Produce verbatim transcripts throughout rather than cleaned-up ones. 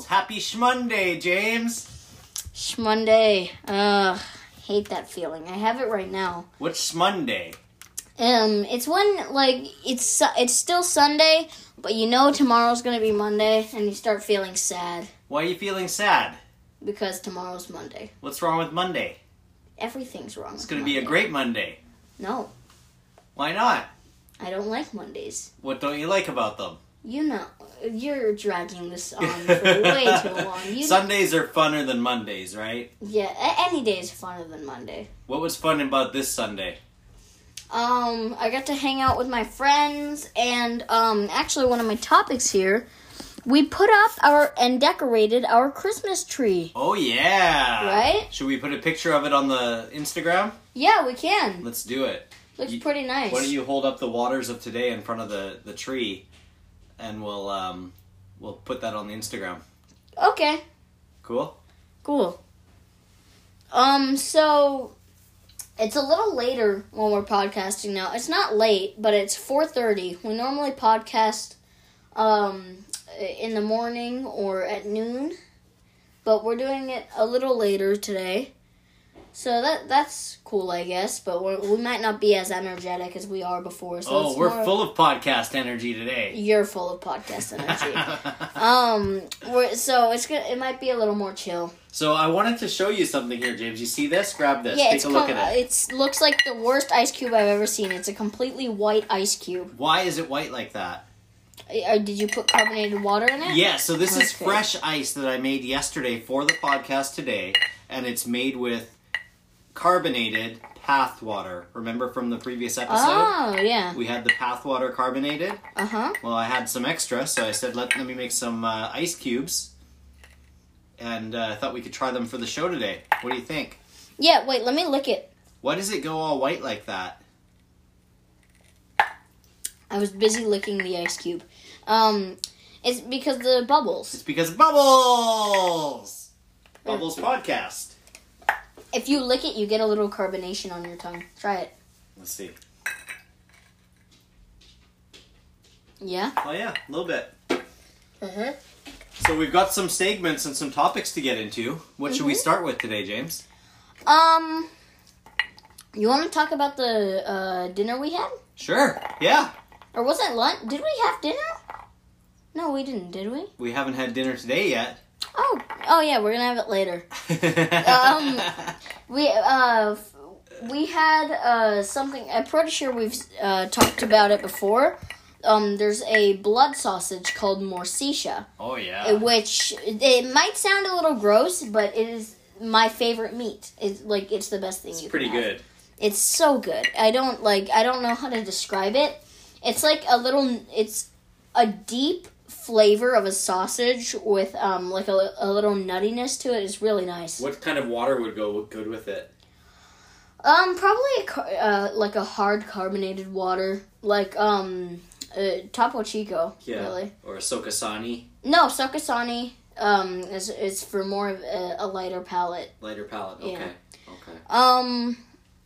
Happy Schmonday, James. Schmonday. Ugh, hate that feeling. I have it right now. What's Schmonday? Um, it's when, like, it's it's still Sunday, but you know tomorrow's gonna be Monday, and you start feeling sad. Why are you feeling sad? Because tomorrow's Monday. What's wrong with Monday? Everything's wrong. It's gonna be a great Monday. No. Why not? I don't like Mondays. What don't you like about them? You know, you're dragging this on for way too long. You Sundays are funner than Mondays, right? Yeah, a- any day is funner than Monday. What was fun about this Sunday? Um, I got to hang out with my friends, and um, actually one of my topics here, we put up our and decorated our Christmas tree. Oh yeah! Right? Should we put a picture of it on the Instagram? Yeah, we can. Let's do it. Looks you, pretty nice. Why don't you hold up the waters of today in front of the, the tree, and we'll um we'll put that on the Instagram. Okay. Cool? Cool. Um, so it's a little later when we're podcasting now. It's not late, but it's four thirty. We normally podcast um in the morning or at noon, but we're doing it a little later today. So that that's cool, I guess, but we're, we might not be as energetic as we are before. So oh, it's we're more, full of podcast energy today. You're full of podcast energy. um, we're, so it's gonna, it might be a little more chill. So I wanted to show you something here, James. You see this? Grab this. Yeah, Take it's a look com- at it. It looks like the worst ice cube I've ever seen. It's a completely white ice cube. Why is it white like that? Uh, did you put carbonated water in it? Yeah, so this is Okay. fresh ice that I made yesterday for the podcast today, and it's made with carbonated path water. Remember from the previous episode? Oh, yeah. We had the path water carbonated. Uh-huh. Well, I had some extra, so I said, let, let me make some uh, ice cubes, and uh, I thought we could try them for the show today. What do you think? Yeah, wait, let me lick it. Why does it go all white like that? I was busy licking the ice cube. Um, it's because the bubbles. It's because of Bubbles! Bubbles Podcast. If you lick it, you get a little carbonation on your tongue. Try it. Let's see. Yeah? Oh yeah, a little bit. Uh-huh. So we've got some segments and some topics to get into. What should we Mhm. start with today, James? Um, you want to talk about the uh, dinner we had? Sure, yeah. Or was it lunch? Did we have dinner? No, we didn't, did we? We haven't had dinner today yet. Oh, oh yeah, we're gonna have it later. um, we uh, we had uh something. I'm pretty sure we've uh, talked about it before. Um, there's a blood sausage called morcilla, Oh yeah. which it might sound a little gross, but it is my favorite meat. It's like it's the best thing It's you pretty can have. good. It's so good. I don't like. I don't know how to describe it. It's like a little. It's a deep flavor of a sausage with um like a, a little nuttiness to it. It's really nice. What kind of water would go good with it? Um, probably a, car- uh, like a hard carbonated water, like um uh, Topo Chico. Yeah. Really. Or a Sokasani, No, Sokasani um is is for more of a, a lighter palate. lighter palate. Okay. Yeah. Okay. Um.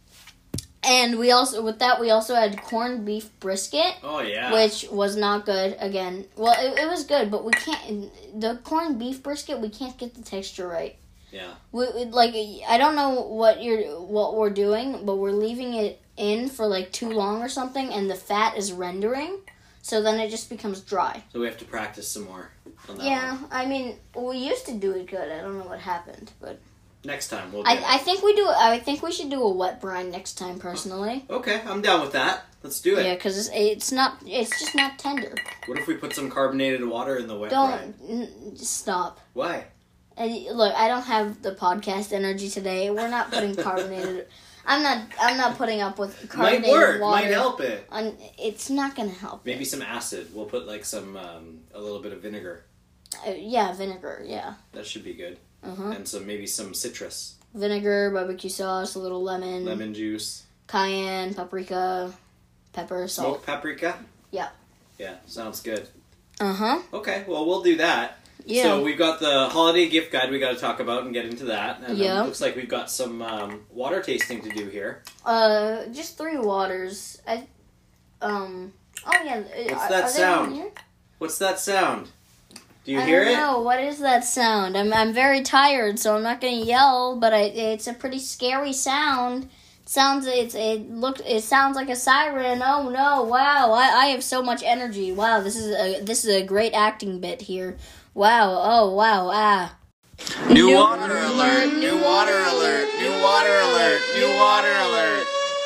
And we also, with that, we also had corned beef brisket. Oh yeah. Which was not good again. Well, it, it was good, but we can't. The corned beef brisket, we can't get the texture right. Yeah. We, we like I don't know what you're what we're doing, but we're leaving it in for like too long or something, and the fat is rendering, so then it just becomes dry. So we have to practice some more on that Yeah, one. I mean we used to do it good. I don't know what happened, but Next time we'll do it. I I think we do. I think we should do a wet brine next time. Personally, Okay, I'm down with that. Let's do it. yeah, because it's, it's not. It's just not tender. What if we put some carbonated water in the wet brine? Don't n- stop. Why? And look, I don't have the podcast energy today. We're not putting carbonated. I'm not. I'm not putting up with carbonated Might work. water. Might help it. On, it's not gonna help. Maybe some acid. We'll put like some um, a little bit of vinegar. Uh, yeah, vinegar. Yeah. That should be good. Uh huh. And some maybe some citrus, Vinegar, barbecue sauce, a little lemon, lemon juice, cayenne, paprika, pepper, salt. smoked paprika. Yeah. Yeah, sounds good. Uh huh. Okay, well we'll do that. Yeah. So we've got the holiday gift guide we got to talk about and get into that. And Yeah. it looks like we've got some um, water tasting to do here. Uh, just three waters. I. Um. Oh yeah. What's are, that are they sound? in here? What's that sound? Do you I hear don't it? know. What is that sound? I'm I'm very tired, so I'm not going to yell. But I, it's a pretty scary sound. It sounds it's it look it sounds like a siren. Oh no! Wow! I, I have so much energy. Wow! This is a this is a great acting bit here. Wow! Oh wow! Ah! New, new water, water alert! New water alert! New water alert! New water alert!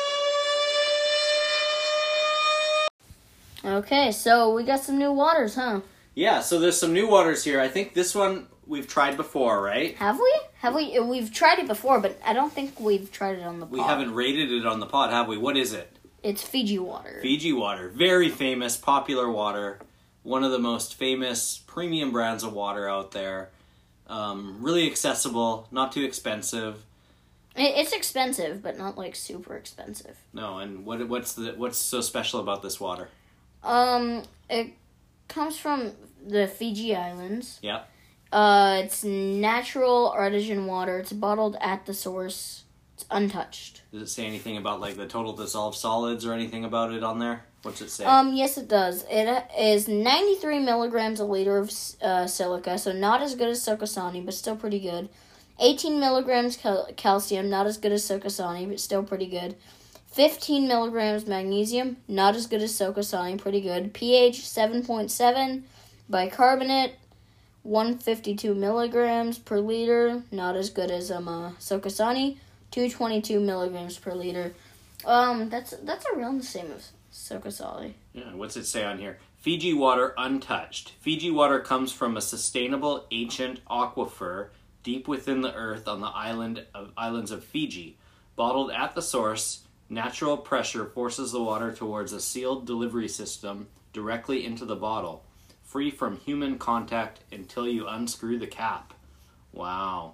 Okay, so we got some new waters, huh? Yeah, so there's some new waters here. I think this one we've tried before, right? Have we? Have we? We've tried it before, but I don't think we've tried it on the pod. We haven't rated it on the pod, have we? What is it? It's Fiji water. Fiji water. Very famous, popular water. One of the most famous premium brands of water out there. Um, really accessible, not too expensive. It, it's expensive, but not like super expensive. No, and what what's the what's so special about this water? Um, it comes from the Fiji Islands. Yep. Uh, it's natural artesian water. It's bottled at the source. It's untouched. Does it say anything about like the total dissolved solids or anything about it on there? What's it say? Um, yes, it does. It is ninety-three milligrams a liter of uh, silica, so not as good as Sokosani, but still pretty good. eighteen milligrams cal- calcium, not as good as Sokosani, but still pretty good. fifteen milligrams magnesium, not as good as Sokosani, pretty good. pH seven point seven. Bicarbonate, one hundred fifty-two milligrams per liter, not as good as um uh, Sokosani. two hundred twenty-two milligrams per liter. Um, that's that's around the same as Sokosani. Yeah, what's it say on here? Fiji water untouched. Fiji water comes from a sustainable ancient aquifer deep within the earth on the island of islands of Fiji. Bottled at the source, natural pressure forces the water towards a sealed delivery system directly into the bottle, free from human contact until you unscrew the cap. Wow.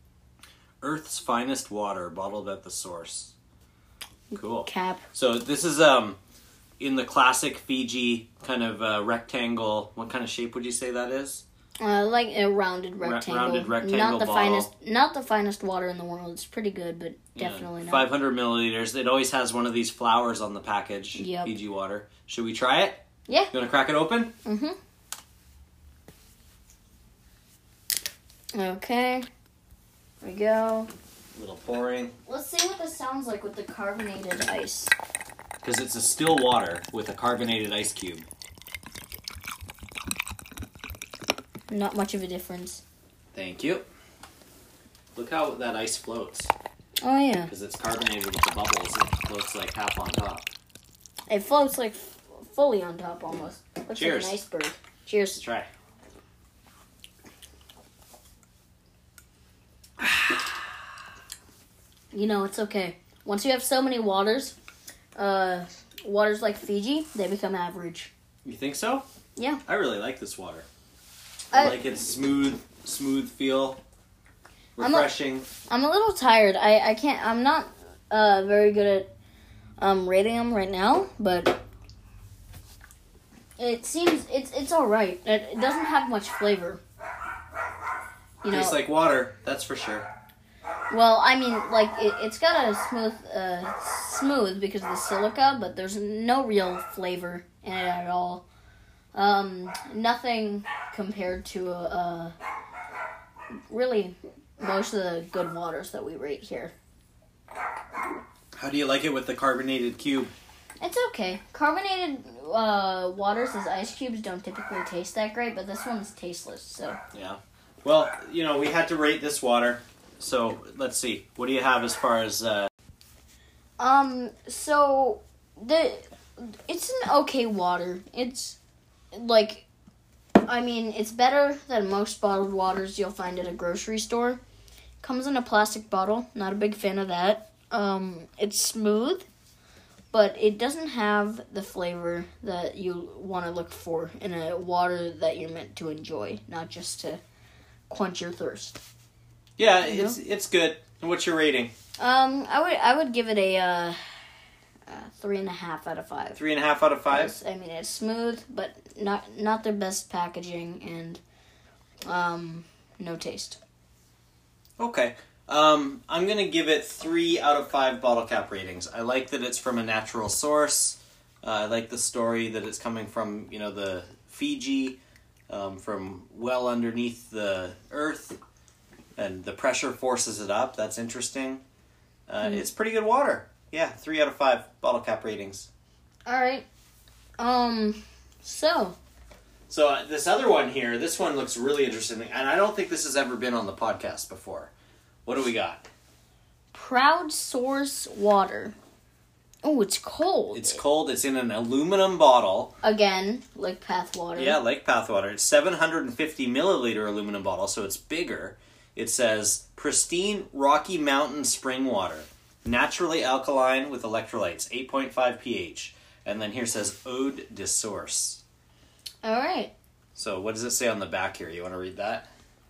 Earth's finest water bottled at the source. Cool. Cap. So this is um in the classic Fiji kind of uh, rectangle. What kind of shape would you say that is? Uh, like a rounded rectangle. rounded rectangle Not the bottle. finest, not the finest water in the world. It's pretty good, but definitely Yeah, not. five hundred milliliters. It always has one of these flowers on the package. Yep. Fiji water. Should we try it? Yeah. You want to crack it open? Mm-hmm. Okay. There we go. A little pouring. Let's see what this sounds like with the carbonated ice. Because it's a still water with a carbonated ice cube. Not much of a difference. Thank you. Look how that ice floats. Oh, yeah. Because it's carbonated with the bubbles. It floats like half on top. It floats like f- fully on top almost. Looks Cheers. like an iceberg. Cheers. Let's try. You know, it's okay. Once you have so many waters, uh, waters like Fiji, they become average. You think so? Yeah. I really like this water. I I- like its smooth, smooth feel. I'm a- Refreshing. I'm a little tired. I, I can't, I'm not uh, very good at um, rating them right now, but it seems, it's it's alright. It, it doesn't have much flavor. You know, Tastes like water, that's for sure. well, I mean, like, it, it's got a smooth, uh, smooth because of the silica, but there's no real flavor in it at all. Um, nothing compared to, uh, really most of the good waters that we rate here. How do you like it with the carbonated cube? It's okay. Carbonated uh, waters as ice cubes don't typically taste that great, but this one's tasteless, so. Yeah. Well, you know, we had to rate this water. So, let's see. What do you have as far as... Uh... Um, so, the it's an okay water. It's, like, I mean, it's better than most bottled waters you'll find at a grocery store. Comes in a plastic bottle. Not a big fan of that. Um, it's smooth, but it doesn't have the flavor that you want to look for in a water that you're meant to enjoy, not just to quench your thirst. Yeah, You it's it's good. And what's your rating? Um, I would I would give it a uh, uh, three and a half out of five. Three and a half out of five? Yes, I mean, it's smooth, but not not their best packaging, and um, no taste. Okay. Um, I'm going to give it three out of five bottle cap ratings. I like that it's from a natural source. Uh, I like the story that it's coming from, you know, the Fiji. um, from well underneath the earth, and the pressure forces it up. That's interesting. Uh, mm. It's pretty good water. Yeah, three out of five bottle cap ratings. All right. Um, so. So uh, this other one here, this one looks really interesting, and I don't think this has ever been on the podcast before. What do we got? Proud Source water. Oh, it's cold. It's cold. It's in an aluminum bottle. Again, Lake Path water. Yeah, Lake Path water. It's seven hundred fifty milliliter aluminum bottle, so it's bigger. It says, pristine Rocky Mountain spring water. Naturally alkaline with electrolytes, eight point five pH. And then here says, Eau de Source. All right. So what does it say on the back here? You want to read that?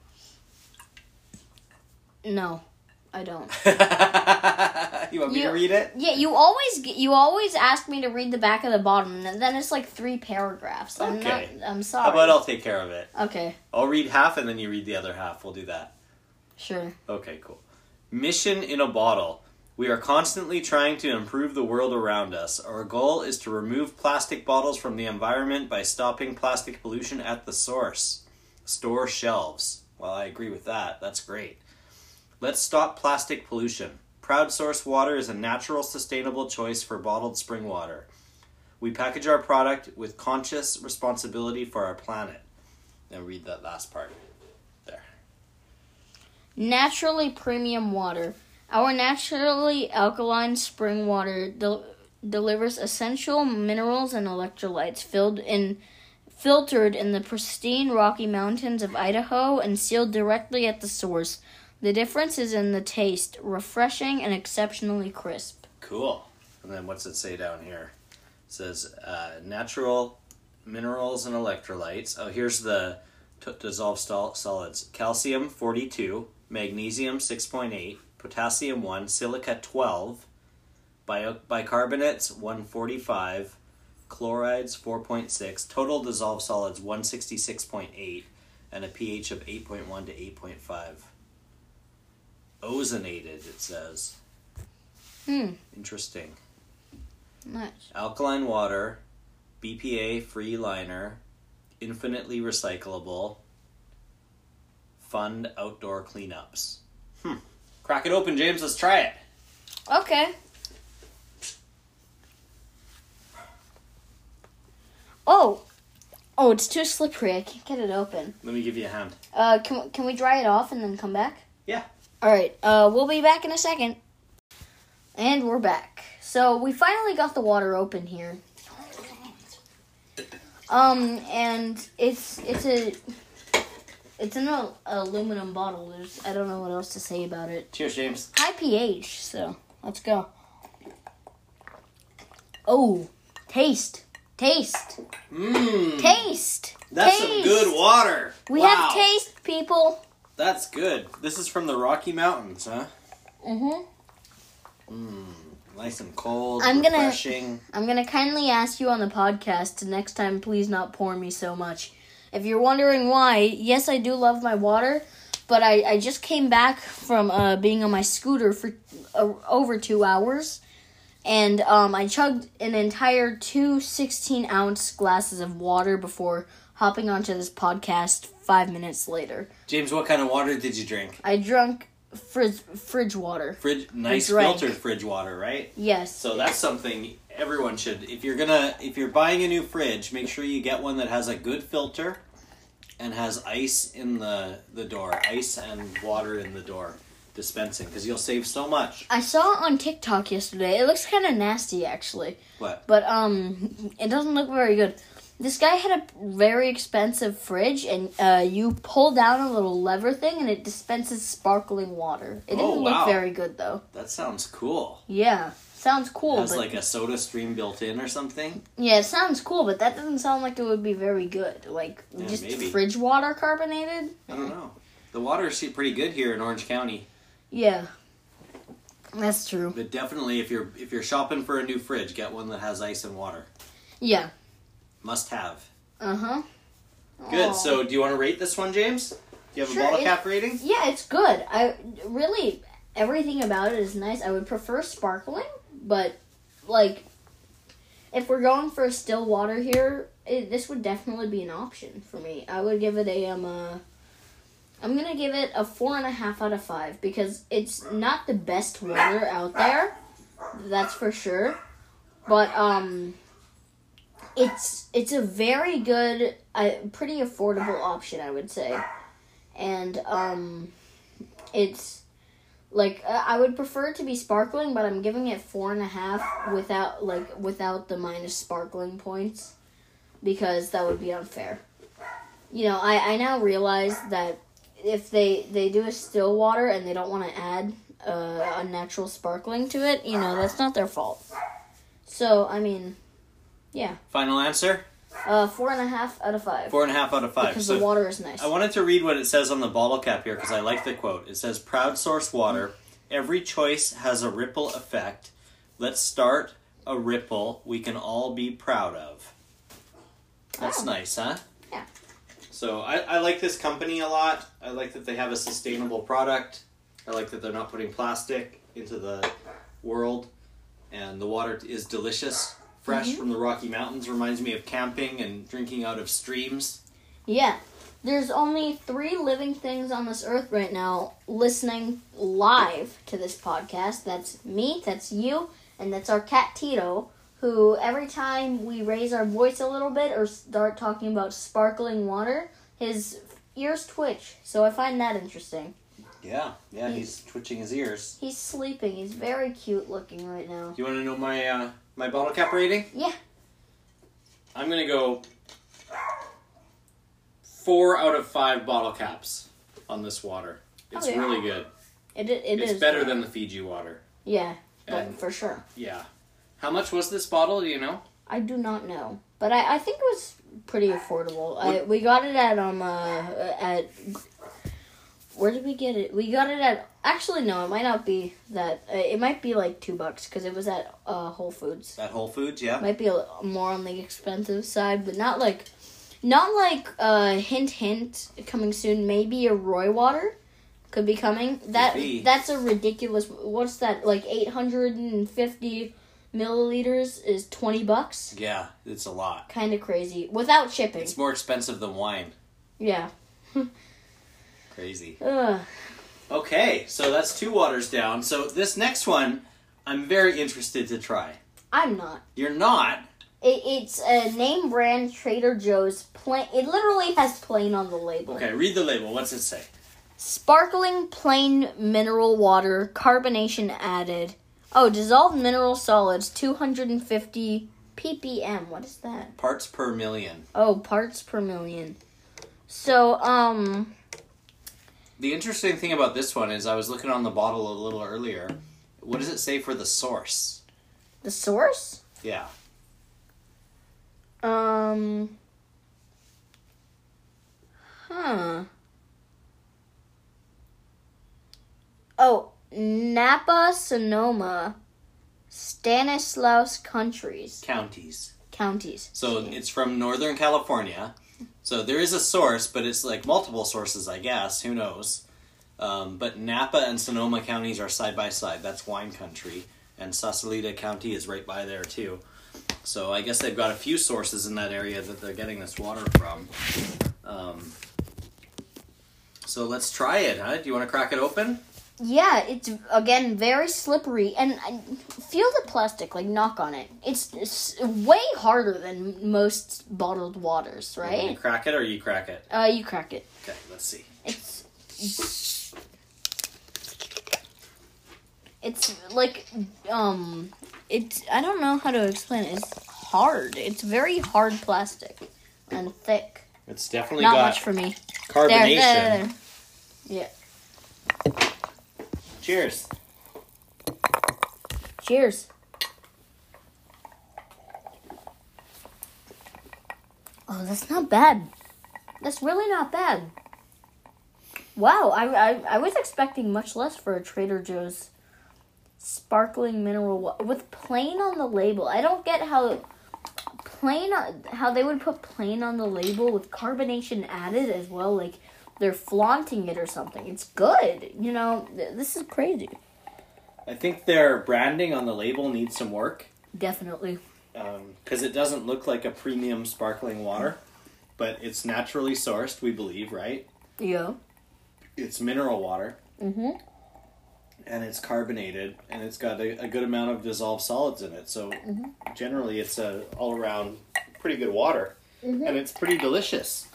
No, I don't. You want me you, to read it? Yeah, you always you always ask me to read the back of the bottom, and then it's like three paragraphs. I'm Okay. Not, I'm sorry. How about I'll take care of it? Okay. I'll read half and then you read the other half. We'll do that. Sure. Okay, cool. Mission in a bottle. We are constantly trying to improve the world around us. Our goal is to remove plastic bottles from the environment by stopping plastic pollution at the source. Store shelves. Well, I agree with that. That's great. Let's stop plastic pollution. Proud Source water is a natural, sustainable choice for bottled spring water. We package our product with conscious responsibility for our planet. Now read that last part. There. Naturally premium water. Our naturally alkaline spring water del- delivers essential minerals and electrolytes filled in, filtered in the pristine Rocky Mountains of Idaho and sealed directly at the source. The difference is in the taste, refreshing and exceptionally crisp. Cool. And then what's it say down here? It says uh, natural minerals and electrolytes. Oh, here's the t- dissolved sol- solids. Calcium forty-two, magnesium six point eight, potassium one, silica twelve, bio- bicarbonates one forty-five, chlorides four point six, total dissolved solids one sixty-six point eight, and a pH of eight point one to eight point five. Ozonated, it says. Hmm. Interesting. Nice. Alkaline water, B P A-free liner, infinitely recyclable, fund outdoor cleanups. Hmm. Crack it open, James. Let's try it. Okay. Oh. Oh, it's too slippery. I can't get it open. Let me give you a hand. Uh, can, can we dry it off and then come back? Yeah. All right, uh, we'll be back in a second. And we're back. So we finally got the water open here. Um, and it's it's a it's an al- aluminum bottle. There's I don't know what else to say about it. Cheers, James. High pH. So let's go. Oh, taste, taste, Mmm. taste. That's taste. some good water. We wow. have taste, people. That's good. This is from the Rocky Mountains, huh? Mhm. Mmm. Nice and cold. I'm gonna- refreshing. I'm going to kindly ask you on the podcast to next time please not pour me so much. If you're wondering why, yes, I do love my water, but I, I just came back from uh, being on my scooter for uh, over two hours, and um, I chugged an entire two sixteen-ounce glasses of water before hopping onto this podcast five minutes later. James, what kind of water did you drink? I drank fridge, fridge water. Fridge, nice drank. filtered fridge water, right? Yes. So that's something everyone should. If you're gonna, if you're buying a new fridge, make sure you get one that has a good filter and has ice in the the door, ice and water in the door dispensing, because you'll save so much. I saw it on TikTok yesterday. It looks kind of nasty, actually. What? But um, it doesn't look very good. This guy had a very expensive fridge, and uh, you pull down a little lever thing, and it dispenses sparkling water. It didn't Oh, look wow. very good, though. That sounds cool. Yeah, sounds cool. It has but, like a soda stream built in or something. yeah, it sounds cool, but that doesn't sound like it would be very good. Like, Yeah, just maybe. fridge water carbonated? I don't know. The water's pretty good here in Orange County. Yeah, that's true. But definitely, if you're if you're shopping for a new fridge, get one that has ice and water. Yeah. Must have. Uh-huh. Good. Aw. So, do you want to rate this one, James? Do you have Sure, a bottle it- cap rating? Yeah, it's good. I really everything about it is nice. I would prefer sparkling, but like if we're going for still water here, it, this would definitely be an option for me. I would give it a um. Uh, I'm gonna give it a four and a half out of five because it's not the best water out there, that's for sure. But um, it's it's a very good, uh, pretty affordable option, I would say, and um, it's like uh, I would prefer it to be sparkling, but I'm giving it four and a half without like without the minus sparkling points because that would be unfair. You know, I I now realize that. If they, they do a still water and they don't want to add uh, a natural sparkling to it, you know, that's not their fault. So, I mean, yeah. Final answer? Uh, four and a half out of five. Four and a half out of five. Because so the water is nice. I wanted to read what it says on the bottle cap here because I like the quote. It says, "Proud source water. Every choice has a ripple effect. Let's start a ripple we can all be proud of." That's Oh. nice, huh? Yeah. So I, I like this company a lot. I like that they have a sustainable product. I like that they're not putting plastic into the world. And the water is delicious. Fresh Mm-hmm. from the Rocky Mountains. Reminds me of camping and drinking out of streams. Yeah. There's only three living things on this earth right now listening live to this podcast. That's me, that's you, and that's our cat Tito, who every time we raise our voice a little bit or start talking about sparkling water, his ears twitch. So I find that interesting. Yeah, yeah, he's twitching his ears. He's sleeping. He's very cute looking right now. Do you want to know my uh, my bottle cap rating? Yeah. I'm going to go four out of five bottle caps on this water. It's Okay. really good. It, it it's is. better than the Fiji water. Yeah, but And- for sure. Yeah. How much was this bottle, do you know? I do not know, but I, I think it was pretty affordable. I, we got it at um uh, at where did we get it? We got it at actually no, it might not be that. Uh, it might be like two bucks because it was at uh, Whole Foods. At Whole Foods, yeah. Might be a, little more on the expensive side, but not like not like uh hint hint coming soon. Maybe a Roy water could be coming. That be. that's a ridiculous. What's that like eight hundred and fifty milliliters is twenty bucks. Yeah, it's a lot. Kind of crazy without shipping. It's more expensive than wine. Yeah. Crazy. Ugh. Okay, so that's two waters down. So this next one, I'm very interested to try. I'm not. You're not? It, it's a name brand Trader Joe's plain. It literally has plain on the label. Okay, read the label. What's it say? Sparkling plain mineral water, carbonation added. Oh, dissolved mineral solids, two hundred fifty ppm. What is that? Parts per million. Oh, parts per million. So, um, The interesting thing about this one is I was looking on the bottle a little earlier. What does it say for the source? the source? Yeah. Um, huh. Oh, Napa, Sonoma, Stanislaus countries, Counties. counties. So it's from Northern California. So there is a source, but it's like multiple sources, I guess. Who knows? Um, but Napa and Sonoma counties are side by side. That's wine country. And Sausalito County is right by there, too. So I guess they've got a few sources in that area that they're getting this water from. Um, so let's try it, huh? Do you want to crack it open? Yeah, it's again very slippery, and I feel the plastic like knock on it. It's, it's way harder than most bottled waters, You want me to right? crack it or you crack it? Uh, you crack it. Okay, let's see. It's it's like um, it's I don't know how to explain it. It's hard. It's very hard plastic and thick. It's definitely Not got much for me. carbonation. There, there, there. Yeah. Cheers. Cheers. Oh, that's not bad. That's really not bad. Wow, I, I, I was expecting much less for a Trader Joe's sparkling mineral water with plain on the label. I don't get how plain how they would put plain on the label with carbonation added as well. Like they're flaunting it or something. It's good. You know, th- this is crazy. I think their branding on the label needs some work. Definitely. because um, it doesn't look like a premium sparkling water, but it's naturally sourced, we believe, right? Yeah. It's mineral water. Mm-hmm. And it's carbonated, and it's got a, a good amount of dissolved solids in it. So mm-hmm. generally, it's a all-around pretty good water, mm-hmm. and it's pretty delicious.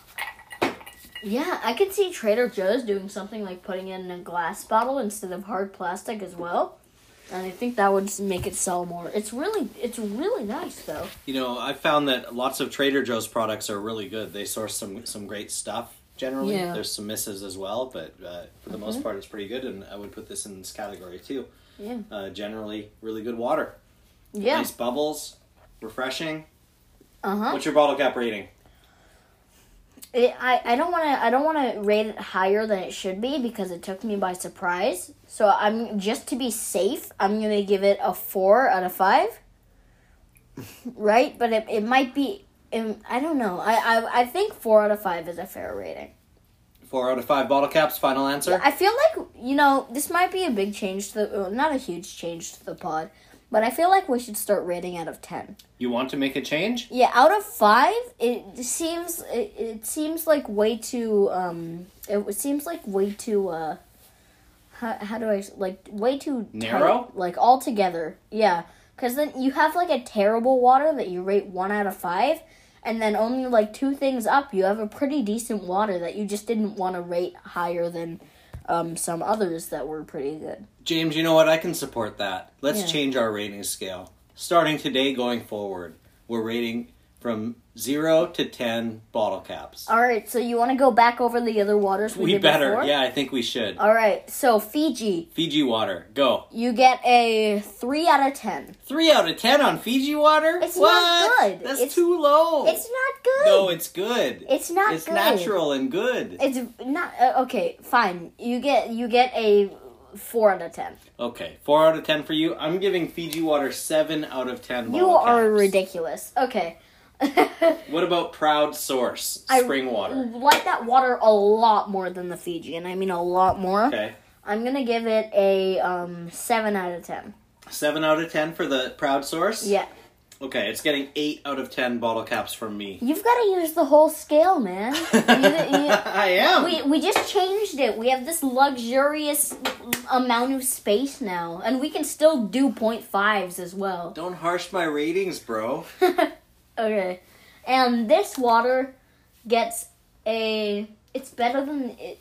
Yeah, I could see Trader Joe's doing something like putting it in a glass bottle instead of hard plastic as well. And I think that would make it sell more. It's really, it's really nice though. You know, I found that lots of Trader Joe's products are really good. They source some some great stuff. Generally, yeah. There's some misses as well, but uh, for the mm-hmm. most part, it's pretty good. And I would put this in this category too. Yeah. Uh, generally, really good water. Yeah. Nice bubbles, refreshing. Uh huh. What's your bottle cap rating? It, I, I don't want to I don't want to rate it higher than it should be because it took me by surprise. So I'm just to be safe, I'm gonna give it a four out of five. Right, but it it might be. It, I don't know. I, I I think four out of five is a fair rating. Four out of five bottle caps. Final answer. Yeah, I feel like you know this might be a big change to the well, not a huge change to the pod, but I feel like we should start rating out of ten. You want to make a change? Yeah, out of five, it seems it, it seems like way too um it seems like way too uh how how do I like way too narrow tight, like altogether. Yeah, because then you have like a terrible water that you rate one out of five, and then only like two things up you have a pretty decent water that you just didn't want to rate higher than um some others that were pretty good. James, you know what? I can support that. Let's Yeah. change our rating scale. Starting today going forward, we're rating from zero to ten bottle caps. All right, so you want to go back over the other waters we, We did better. before? Yeah, I think we should. All right, so Fiji. Fiji water, go. You get a three out of ten. Three out of ten on Fiji water? It's what? not good. That's It's- too low. It's not good. No, it's good. It's not It's good. natural and good. It's not uh, okay. Fine. You get you get a four out of ten. Okay, four out of ten for you. I'm giving Fiji water seven out of ten. You bottle are caps. ridiculous. Okay. What about Proud Source I spring water? like that water a lot more than the Fiji, and I mean a lot more. Okay, I'm gonna give it a um seven out of ten. seven out of ten for the Proud Source. Yeah. Okay, it's getting eight out of ten bottle caps from me. You've got to use the whole scale, man. You- you- I am. We we just changed it. We have this luxurious amount of space now, and we can still do point fives as well. Don't harsh my ratings, bro. Okay, and this water gets a. It's better than it.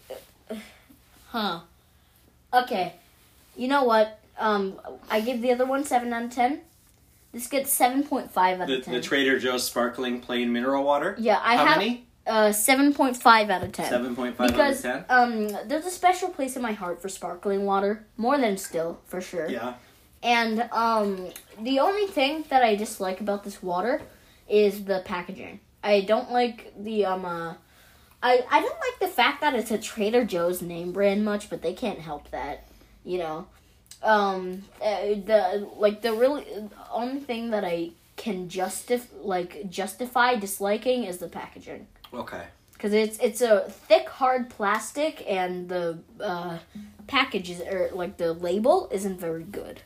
Huh. Okay, you know what? Um, I give the other one seven out of ten. This gets seven point five out The, of ten. the Trader Joe's sparkling plain mineral water. Yeah, I How have. many? Uh, seven point five out of ten. Seven point five Because out of ten. um, there's a special place in my heart for sparkling water, more than still for sure. Yeah. And um, the only thing that I dislike about this water is the packaging. I don't like the um. Uh, I I don't like the fact that it's a Trader Joe's name brand much, but they can't help that, you know. Um, uh, the like the really only thing that I can justif like justify disliking is the packaging. Okay. Because it's it's a thick, hard plastic, and the uh, package is, or like the label isn't very good.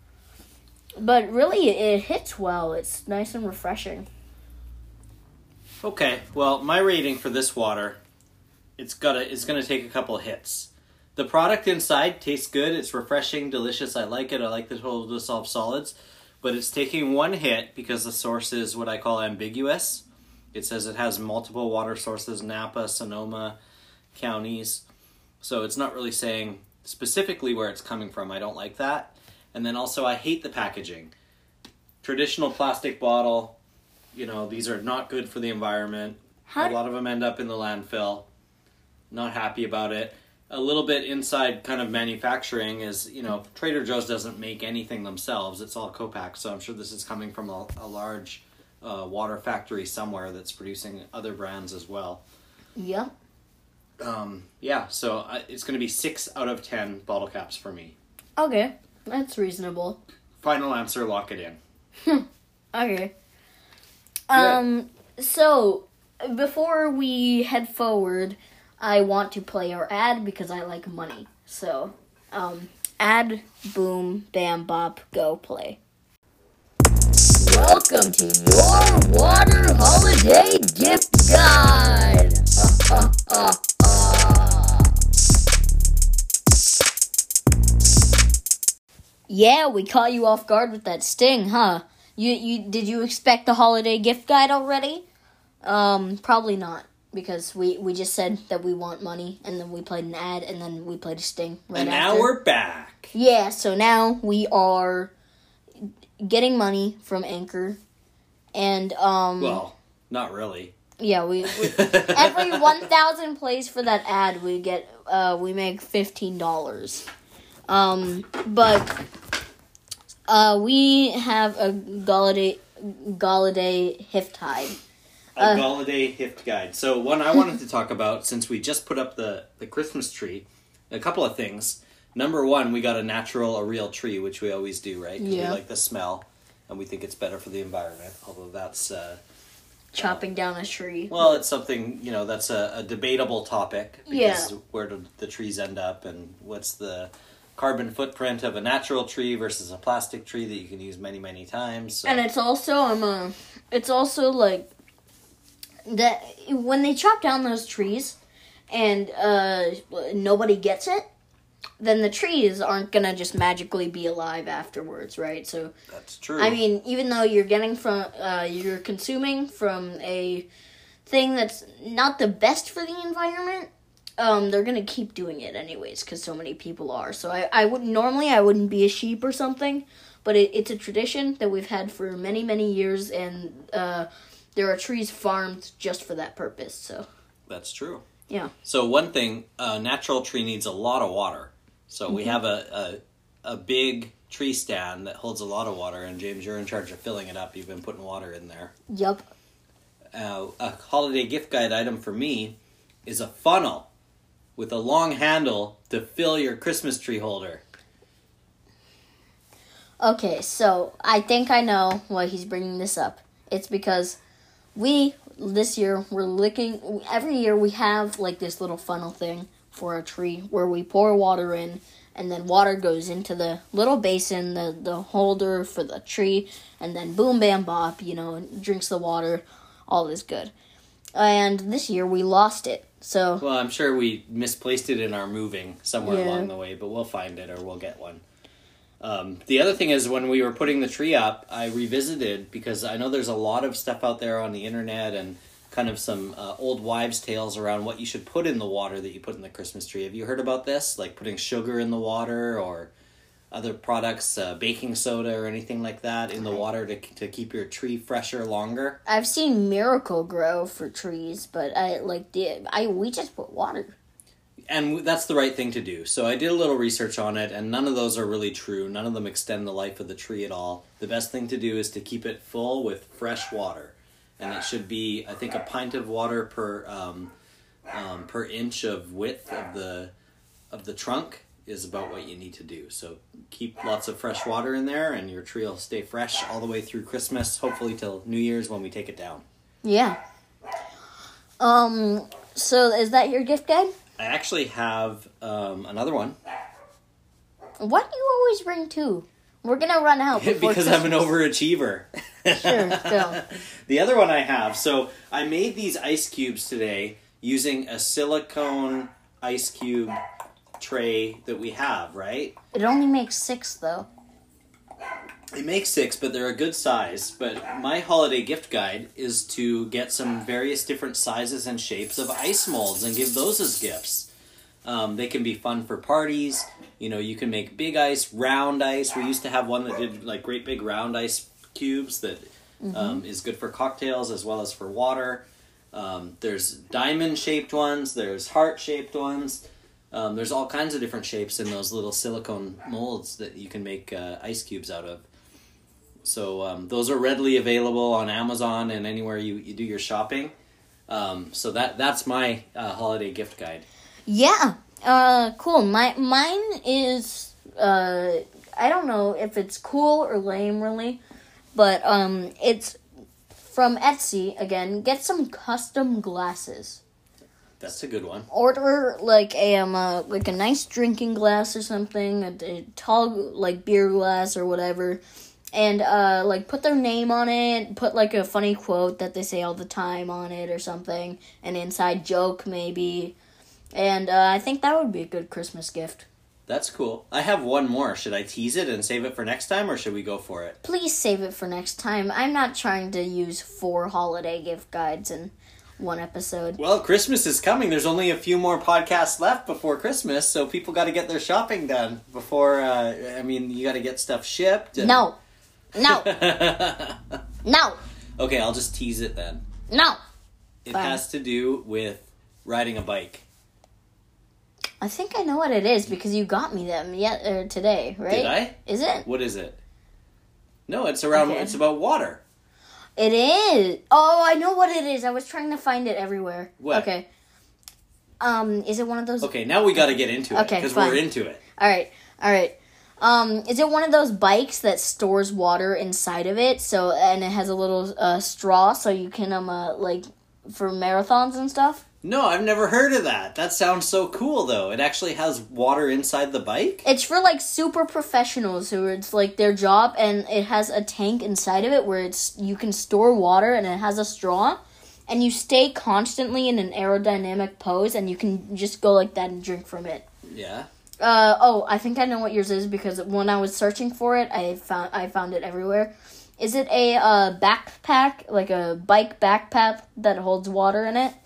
But really, it hits well. It's nice and refreshing. Okay. Well, my rating for this water, it's gotta it's gonna take a couple of hits. The product inside tastes good. It's refreshing, delicious. I like it. I like the total dissolved solids. But it's taking one hit because the source is what I call ambiguous. It says it has multiple water sources, Napa, Sonoma counties. So it's not really saying specifically where it's coming from. I don't like that. And then also I hate the packaging. Traditional plastic bottle, you know, these are not good for the environment. How a lot of them end up in the landfill. Not happy about it. A little bit inside kind of manufacturing is, you know, Trader Joe's doesn't make anything themselves. It's all co-packed. So I'm sure this is coming from a, a large uh, water factory somewhere that's producing other brands as well. Yeah. Um, yeah, so I, it's going to be six out of ten bottle caps for me. Okay, that's reasonable. Final answer, lock it in. Okay. Um. So before we head forward, I want to play our ad because I like money. So, um, ad, boom, bam, bop, go, play. welcome to your water holiday gift guide. Yeah, we caught you off guard with that sting, huh? You you did you expect the holiday gift guide already? Um, probably not, because we, we just said that we want money, and then we played an ad, and then we played a sting right And after. now we're back. Yeah, so now we are getting money from Anchor, and um. Well, not really. Yeah, we, we every one thousand plays for that ad, we get uh we make fifteen dollars. Um, but uh we have a Galladay Galladay Hiftide. A Uh, Galladay Gift Guide. So one I wanted to talk about, since we just put up the, the Christmas tree, a couple of things. Number one, we got a natural, a real tree, which we always do, right? 'Cause Yeah. we like the smell, and we think it's better for the environment, although that's... Uh, Chopping down a tree. Well, it's something, you know, that's a, a debatable topic. Because Yeah. where do the trees end up, and what's the carbon footprint of a natural tree versus a plastic tree that you can use many, many times. So. And it's also, um, uh, it's also, like, that when they chop down those trees and uh, nobody gets it, then the trees aren't gonna just magically be alive afterwards, right? So That's true. I mean, even though you're getting from, uh, you're consuming from a thing that's not the best for the environment, um, they're gonna keep doing it anyways because so many people are. So I, I would normally I wouldn't be a sheep or something, but it, it's a tradition that we've had for many many years, and uh, there are trees farmed just for that purpose. So That's true. yeah. So one thing, a natural tree needs a lot of water. So we have a, a a big tree stand that holds a lot of water, and James, you're in charge of filling it up. You've been putting water in there. Yup. Uh, a holiday gift guide item for me is a funnel with a long handle to fill your Christmas tree holder. Okay, so I think I know why he's bringing this up. It's because we, this year, we're licking, every year we have like this little funnel thing for a tree where we pour water in, and then water goes into the little basin, the, the holder for the tree, and then boom, bam, bop, you know, drinks the water, all is good. And this year we lost it, so... Well, I'm sure we misplaced it in our moving somewhere Yeah. along the way, but we'll find it or we'll get one. Um, the other thing is, when we were putting the tree up, I revisited, because I know there's a lot of stuff out there on the internet and kind of some uh, old wives' tales around what you should put in the water that you put in the Christmas tree. Have you heard about this? Like putting sugar in the water, or other products, uh, baking soda or anything like that in the water to to keep your tree fresher longer? I've seen Miracle Grow for trees, but I, like, the, I we just put water. And that's the right thing to do. So I did a little research on it, and none of those are really true. None of them extend the life of the tree at all. The best thing to do is to keep it full with fresh water. And it should be, I think, a pint of water per um, um, per inch of width of the of the trunk is about what you need to do. So keep lots of fresh water in there, and your tree will stay fresh all the way through Christmas, hopefully till New Year's when we take it down. Yeah. Um, so is that your gift guide? I actually have um, another one. Why do you always bring two? We're gonna run out before Because I'm an Christmas. overachiever. Sure, go. The other one I have, so I made these ice cubes today using a silicone ice cube tray that we have, right? It only makes six, though. It makes six, but they're a good size. But my holiday gift guide is to get some various different sizes and shapes of ice molds and give those as gifts. Um, they can be fun for parties. You know, you can make big ice, round ice. We used to have one that did like great big round ice cubes that Mm-hmm. um, is good for cocktails as well as for water. Um, there's diamond-shaped ones. There's heart-shaped ones. Um, there's all kinds of different shapes in those little silicone molds that you can make uh, ice cubes out of. So um, those are readily available on Amazon and anywhere you, you do your shopping. Um, so that that's my uh, holiday gift guide. Yeah. Uh, cool. My mine is uh, I don't know if it's cool or lame, really, but um, it's from Etsy again. Get some custom glasses. That's a good one. Order like a um uh, like a nice drinking glass or something, a, a tall like beer glass or whatever, and uh, like put their name on it, put like a funny quote that they say all the time on it or something, an inside joke maybe, and uh, I think that would be a good Christmas gift. That's cool. I have one more. Should I tease it and save it for next time, or should we go for it? Please save it for next time. I'm not trying to use four holiday gift guides in one episode. Well, Christmas is coming. There's only a few more podcasts left before Christmas, so people got to get their shopping done before, uh, I mean, you got to get stuff shipped. And... No. No. No. Okay, I'll just tease it then. No. It Fine. has to do with riding a bike. I think I know what it is because you got me them yet or today, right? Did I? Is it? What is it? No, it's around. Okay. It's about water. It is. Oh, I know what it is. I was trying to find it everywhere. What? Okay. Um, is it one of those? Okay, now we got to get into it Okay, because fine. we're into it. All right. All right. Um, is it one of those bikes that stores water inside of it? So and it has a little uh, straw, so you can um uh, like for marathons and stuff. No, I've never heard of that. That sounds so cool, though. It actually has water inside the bike? It's for, like, super professionals who it's, like, their job, and it has a tank inside of it where it's you can store water, and it has a straw, and you stay constantly in an aerodynamic pose, and you can just go like that and drink from it. Yeah. Uh, oh, I think I know what yours is, because when I was searching for it, I found I found it everywhere. Is it a uh, backpack, like a bike backpack that holds water in it?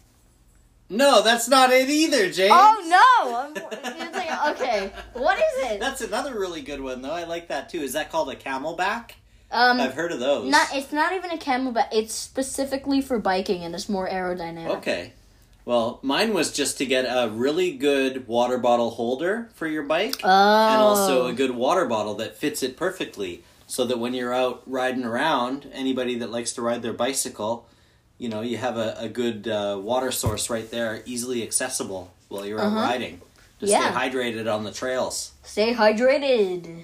No, that's not it either, James. Oh, no! I'm, it's like, okay, what is it? That's another really good one, though. I like that, too. Is that called a Camelback? Um, I've heard of those. Not, it's not even a Camelback. It's specifically for biking, and it's more aerodynamic. Okay. Well, mine was just to get a really good water bottle holder for your bike. Oh. And also a good water bottle that fits it perfectly. So that when you're out riding around, anybody that likes to ride their bicycle... You know, you have a, a good uh, water source right there, easily accessible while you're Uh-huh. out riding. To Yeah. stay hydrated on the trails. Stay hydrated.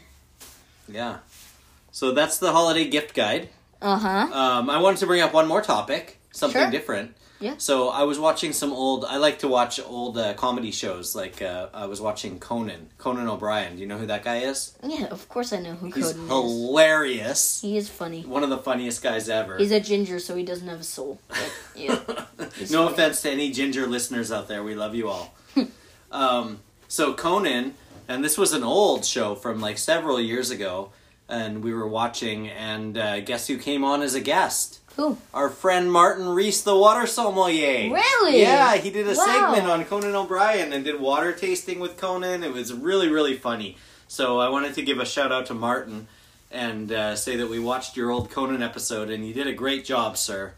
Yeah. So that's the holiday gift guide. Uh-huh. Um, I wanted to bring up one more topic, something Sure. different. Yeah. So I was watching some old, I like to watch old uh, comedy shows, like uh, I was watching Conan, Conan O'Brien. Do you know who that guy is? Yeah, of course I know who He's Conan is. hilarious. He is funny. One of the funniest guys ever. He's a ginger, so he doesn't have a soul. But, yeah. No funny. offense to any ginger listeners out there. We love you all. um, so Conan, and this was an old show from like several years ago, and we were watching, and uh, guess who came on as a guest? Who? Our friend Martin Reese, the water sommelier. Really? Yeah, he did a Wow. segment on Conan O'Brien and did water tasting with Conan. It was really, really funny. So I wanted to give a shout out to Martin and uh, say that we watched your old Conan episode, and you did a great job, sir.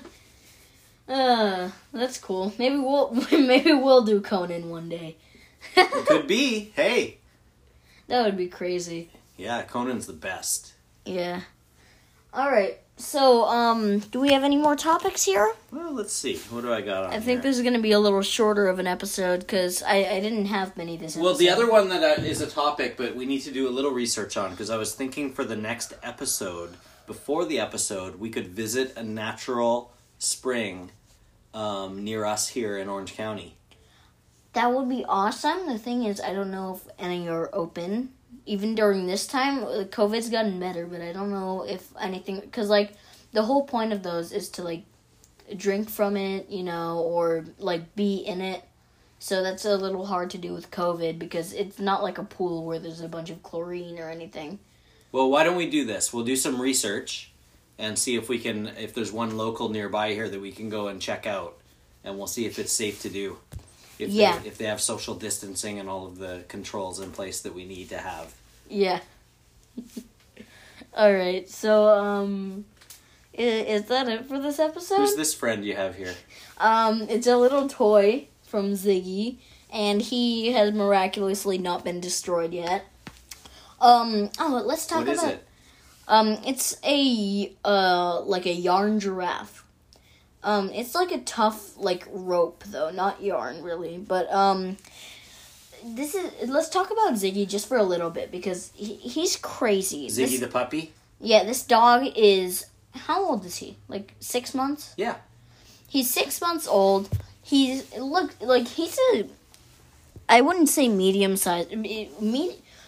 Uh, that's cool. Maybe we'll maybe we'll do Conan one day. Could be. Hey. That would be crazy. Yeah, Conan's the best. Yeah. All right. So, um, do we have any more topics here? Well, let's see. What do I got on I think here? this is going to be a little shorter of an episode because I, I didn't have many this episode. Well, the other one that uh, is a topic, but we need to do a little research on, because I was thinking for the next episode, before the episode, we could visit a natural spring um, near us here in Orange County. That would be awesome. The thing is, I don't know if any are open. Even during this time, COVID's gotten better, but I don't know if anything... Because, like, the whole point of those is to, like, drink from it, you know, or, like, be in it. So that's a little hard to do with COVID because it's not like a pool where there's a bunch of chlorine or anything. Well, why don't we do this? We'll do some research and see if we can... If there's one local nearby here that we can go and check out. And we'll see if it's safe to do. If Yeah. They, if they have social distancing and all of the controls in place that we need to have. Yeah. Alright, so, um... Is, is that it for this episode? Who's this friend you have here? Um, it's a little toy from Ziggy, and he has miraculously not been destroyed yet. Um, oh, let's talk What is about... it? Um, it's a, uh, like a yarn giraffe. Um, it's like a tough, like, rope, though, not yarn, really, but, um... This is. Let's talk about Ziggy just for a little bit because he, he's crazy. Ziggy This- the puppy? Yeah, this dog is. How old is he? Like six months? Yeah. He's six months old. He's look like he's a. I wouldn't say medium size. Me,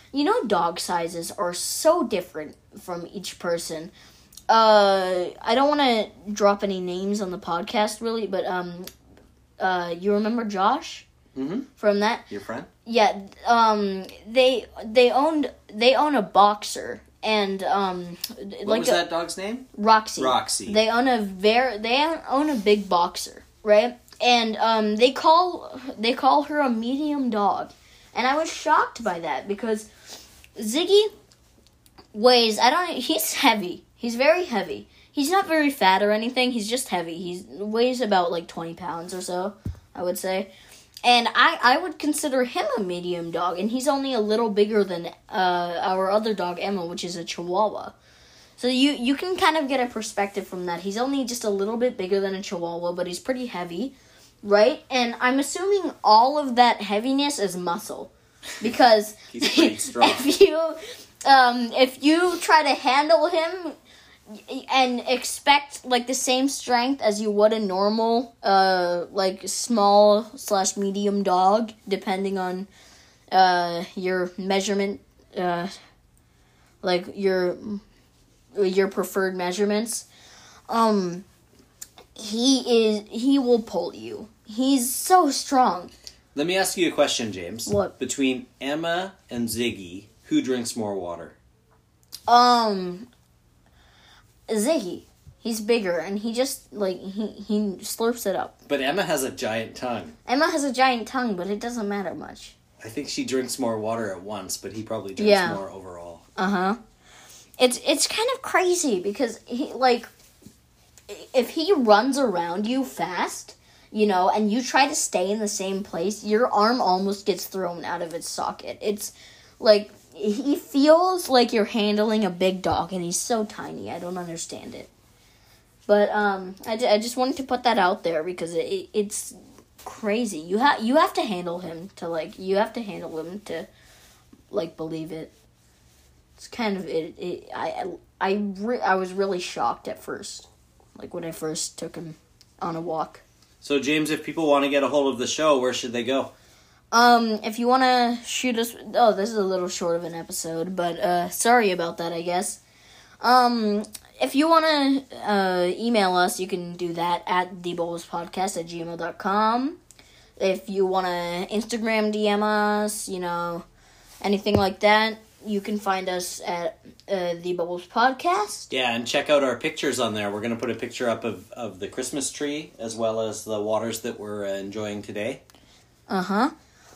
you know, dog sizes are so different from each person. Uh, I don't want to drop any names on the podcast, really, but um, uh, you remember Josh? Mm-hmm. From that? Your friend? Yeah. Um, they they owned they own a boxer, and um, what like was a, that dog's name? Roxy. Roxy. They own a very they own a big boxer, right? And um, they call they call her a medium dog, and I was shocked by that because Ziggy weighs I don't he's heavy. He's very heavy. He's not very fat or anything. He's just heavy. He weighs about like twenty pounds or so, I would say. And I, I would consider him a medium dog, and he's only a little bigger than uh, our other dog, Emma, which is a Chihuahua. So you, you can kind of get a perspective from that. He's only just a little bit bigger than a Chihuahua, but he's pretty heavy, right? And I'm assuming all of that heaviness is muscle. Because he's pretty strong. if you um, if you try to handle him and expect like the same strength as you would a normal uh like small slash medium dog, depending on uh your measurement, uh like your your preferred measurements, um he is he will pull you. He's so strong. Let me ask you a question, James. What? Between Emma and Ziggy, who drinks more water? um Ziggy. He's bigger, and he just, like, he, he slurps it up. But Emma has a giant tongue. Emma has a giant tongue, but it doesn't matter much. I think she drinks more water at once, but he probably drinks Yeah. more overall. Uh-huh. It's, it's kind of crazy, because, he like, if he runs around you fast, you know, and you try to stay in the same place, your arm almost gets thrown out of its socket. It's, like, he feels like you're handling a big dog, and he's so tiny. I don't understand it. But um, I, I just wanted to put that out there because it, it it's crazy. You have you have to handle him to like you have to handle him to like believe it. It's kind of it. it I I re- I was really shocked at first, like when I first took him on a walk. So James, if people want to get a hold of the show, where should they go? Um, if you want to shoot us... Oh, this is a little short of an episode, but, uh, sorry about that, I guess. Um, if you want to, uh, email us, you can do that at thebowlspodcast at gmail dot com. If you want to Instagram D M us, you know, anything like that, you can find us at, uh, The Bubbles Podcast. Yeah, and check out our pictures on there. We're going to put a picture up of, of the Christmas tree, as well as the waters that we're uh, enjoying today. Uh-huh.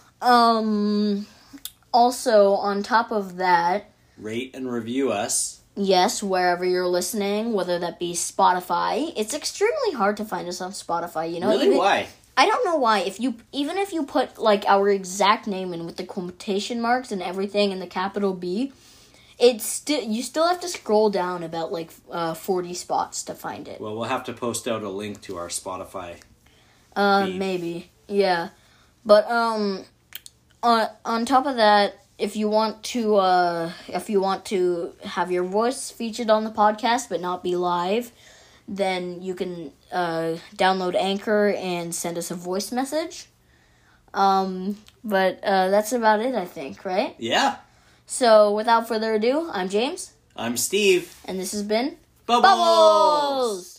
Um, also, on top of that... Rate and review us. Yes, wherever you're listening, whether that be Spotify. It's extremely hard to find us on Spotify, you know? Really? Even, Why? I don't know why. If you Even if you put, like, our exact name in with the quotation marks and everything in the capital B, it's still you still have to scroll down about, like, uh, forty spots to find it. Well, we'll have to post out a link to our Spotify Uh, feed. Maybe. Yeah. But, um... On, on top of that, if you want to uh, if you want to have your voice featured on the podcast but not be live, then you can uh, download Anchor and send us a voice message. Um, but uh, that's about it, I think, right? Yeah. So without further ado, I'm James. I'm Steve. And this has been Bubbles! Bubbles!